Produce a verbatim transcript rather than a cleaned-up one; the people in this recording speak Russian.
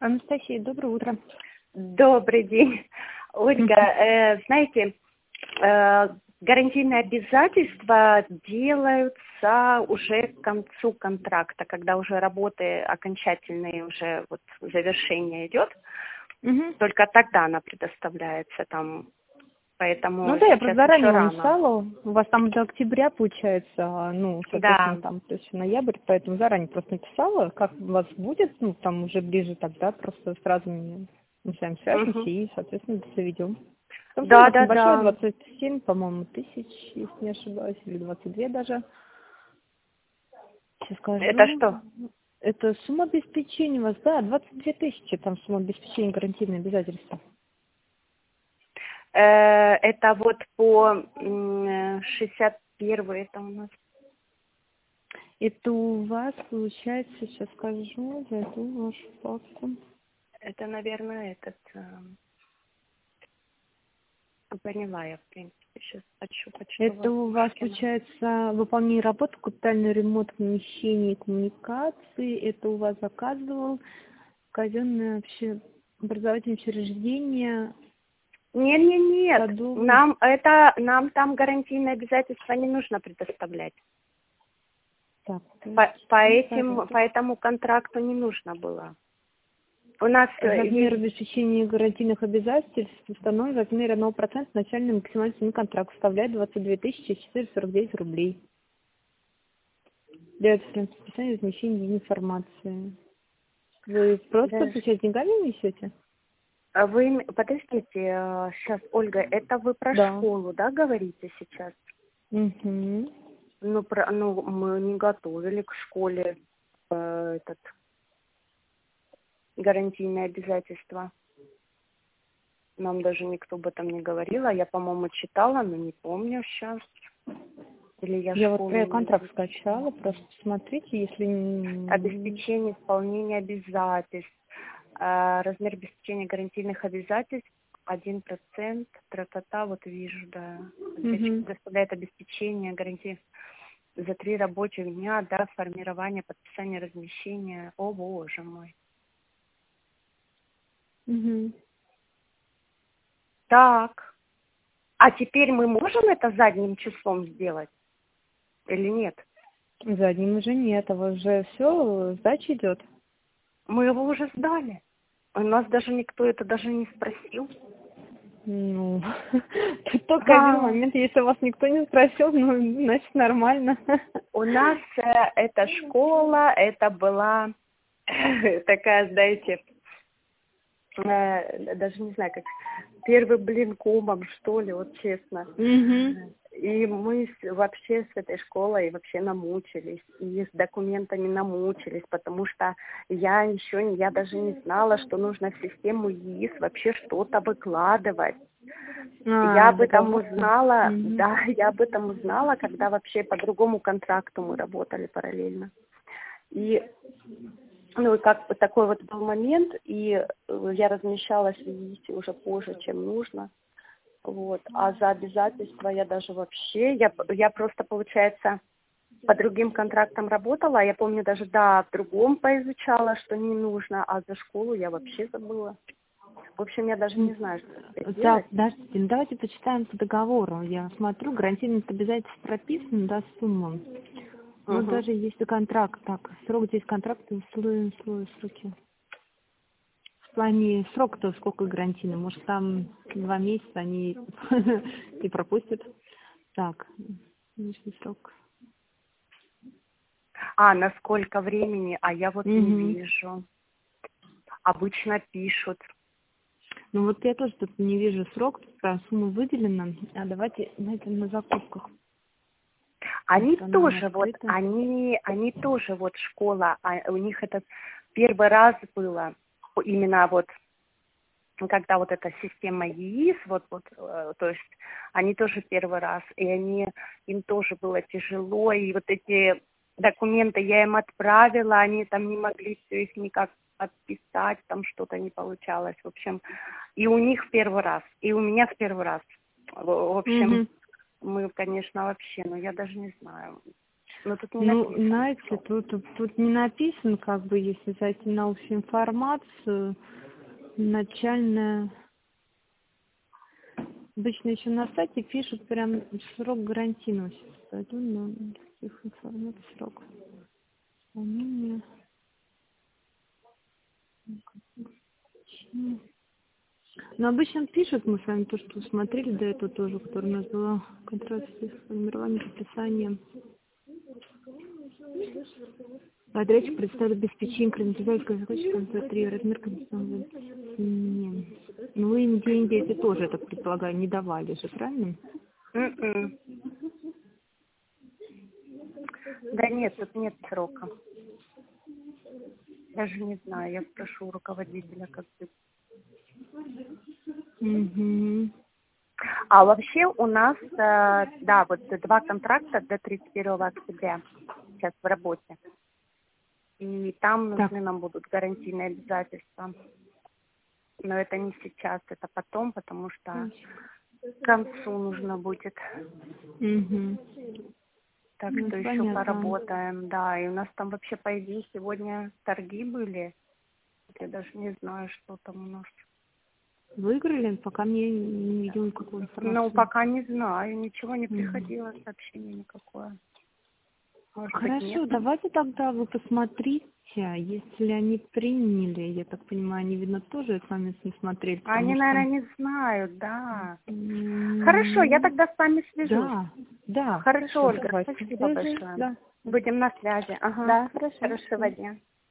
Анастасия, доброе утро. Добрый день. Ольга, э, знаете, э, гарантийные обязательства делаются уже к концу контракта, когда уже работы окончательные, уже вот завершение идет. Угу. Только тогда она предоставляется там, поэтому Ну да, я сейчас просто еще заранее вам рано. написала. У вас там до октября получается, а, ну, соответственно, Да. там то есть ноябрь, поэтому заранее просто написала, как у вас будет, ну, там уже ближе тогда, просто сразу мне мы с вами свяжемся Мгм. и, соответственно, заведем. Там сумма Да, у вас да, небольшая, да. двадцать семь, по-моему, тысяч, если не ошибаюсь, или двадцать две даже. Сейчас Это скажу. что? Это сумма обеспечения у вас, да, двадцать две тысячи, там сумма обеспечения гарантийные обязательства. Э, это вот по м, шестьдесят первый, это у нас. Это у вас получается, сейчас скажу, зайду в вашу папку. Это, наверное, этот... э, Поняла я, в принципе. Сейчас хочу Это почтового у вас Пушкина. получается выполнение работы, капитальный ремонт помещений и коммуникаций. Это у вас заказывал казенное вообще образовательное учреждение, Нет, нет, нет. садовый. Нам это, нам там гарантийные обязательства не нужно предоставлять. Так, По, по ну, этим, по порядок. этому контракту не нужно было. У нас э, Размер есть... обеспечения гарантийных обязательств установлен в размере одного процента, начальный максимальный цены контракта составляет двадцать две тысячи четыреста сорок девять рублей. Для расписания размещения информации. Вы просто Да. сейчас деньгами несете? А Вы, м- подождите, сейчас, Ольга, это вы про Да. школу, да, говорите сейчас? Угу. Ну, про, ну, мы не готовили к школе э, этот гарантийные обязательства. Нам даже никто об этом не говорил, а я, по-моему, читала, но не помню сейчас. Или я Я вот школу про не контракт изучала. скачала, просто смотрите, если... м, Обеспечение исполнения обязательств. А, размер обеспечения гарантийных обязательств один процент. Тра-та-та, вот вижу, да. Ответчик Мгм. предоставляет обеспечение гарантии за три рабочих дня до формирования, подписания, размещения. О, боже мой. Мгм. Так. А теперь мы можем это задним числом сделать или нет? Задним уже нет, а вот уже все, сдача идет. Мы его уже сдали. У нас даже никто это даже не спросил. Ну, тут только один Ага. момент, если вас никто не спросил, ну, значит, нормально. У нас э, эта школа, это была такая, знаете, э, даже не знаю, как первый блин комом, что ли, вот честно. Угу. И мы с- вообще с этой школой вообще намучились, и с документами намучились, потому что я еще, не- я даже не знала, что нужно в систему ЕИС вообще что-то выкладывать. Я А, об этом договор-то. узнала, Угу. да, я об этом узнала, когда вообще по другому контракту мы работали параллельно. И, ну, и как бы такой вот был момент, и э, я размещалась в ЕИСе уже позже, чем нужно. Вот. А за обязательства я даже вообще, я, я просто, получается, по другим контрактам работала, я помню даже, да, в другом поизучала, что не нужно, а за школу я вообще забыла. В общем, я даже не знаю, что теперь Так, делать. подождите, ну давайте почитаем по договору. Я смотрю, гарантийность обязательств прописан, да, сумма. Вот Угу. даже если контракт, так, срок здесь контракта, условия, условия, сроки. В плане срока-то сколько гарантийный? Может, там два месяца они и пропустят? Так, личный срок. А, на сколько времени? А я вот не Угу. вижу. Обычно пишут. Ну вот я тоже тут не вижу срок, тут прям сумма выделена. А давайте на этом на закупках. Они Может, она не тоже вот, открыта. они, они тоже вот школа, а у них это первый раз было, именно вот, когда вот эта система ЕИС, вот, вот, э, то есть они тоже первый раз, и они, им тоже было тяжело, и вот эти документы я им отправила, они там не могли все их никак подписать, там что-то не получалось, в общем, и у них в первый раз, и у меня в первый раз, в в общем, Угу. мы, конечно, вообще, но я даже не знаю. Но тут не Ну, написано. знаете, тут, тут, тут не написано, как бы, если зайти на общую информацию, начальная... Обычно еще на сайте пишут прям срок гарантийного. Сейчас пойду на их информацию, срок. Хранения. Но обычно пишут, мы с вами то, что смотрели до этого тоже, который у нас была контракт с формированием, подписанием. Подрядчик представит обеспечение кредитовальского закончика три размер кондиционного. Нет. Ну вы им деньги эти тоже, я так предполагаю, не давали же, правильно? М-м. Да нет, тут нет срока. Даже не знаю, я спрошу у руководителя, как быть. Угу. А вообще у нас, э, да, вот два контракта до тридцать первого октября сейчас в работе. И там нужны Так. нам будут гарантийные обязательства. Но это не сейчас, это потом, потому что к концу нужно будет. Угу. Так Ну, что еще понятно. поработаем, да. И у нас там вообще, по идее, сегодня торги были. Я даже не знаю, что там у нас. Выиграли, пока мне не видел никакой информации. Ну, пока не знаю, ничего не Угу. приходило, сообщение никакое. Может быть, Хорошо, нет. давайте тогда вы посмотрите, если они приняли, я так понимаю, они, видно, тоже с вами не смотрели, потому Они, что... наверное, не знают, да. М, Хорошо, я тогда с вами свяжусь. Да, да. Хорошо, Ольга, Давайте. спасибо Мгм, большое. да. Будем на связи. Ага. Да, хорошо. Хорошего дня.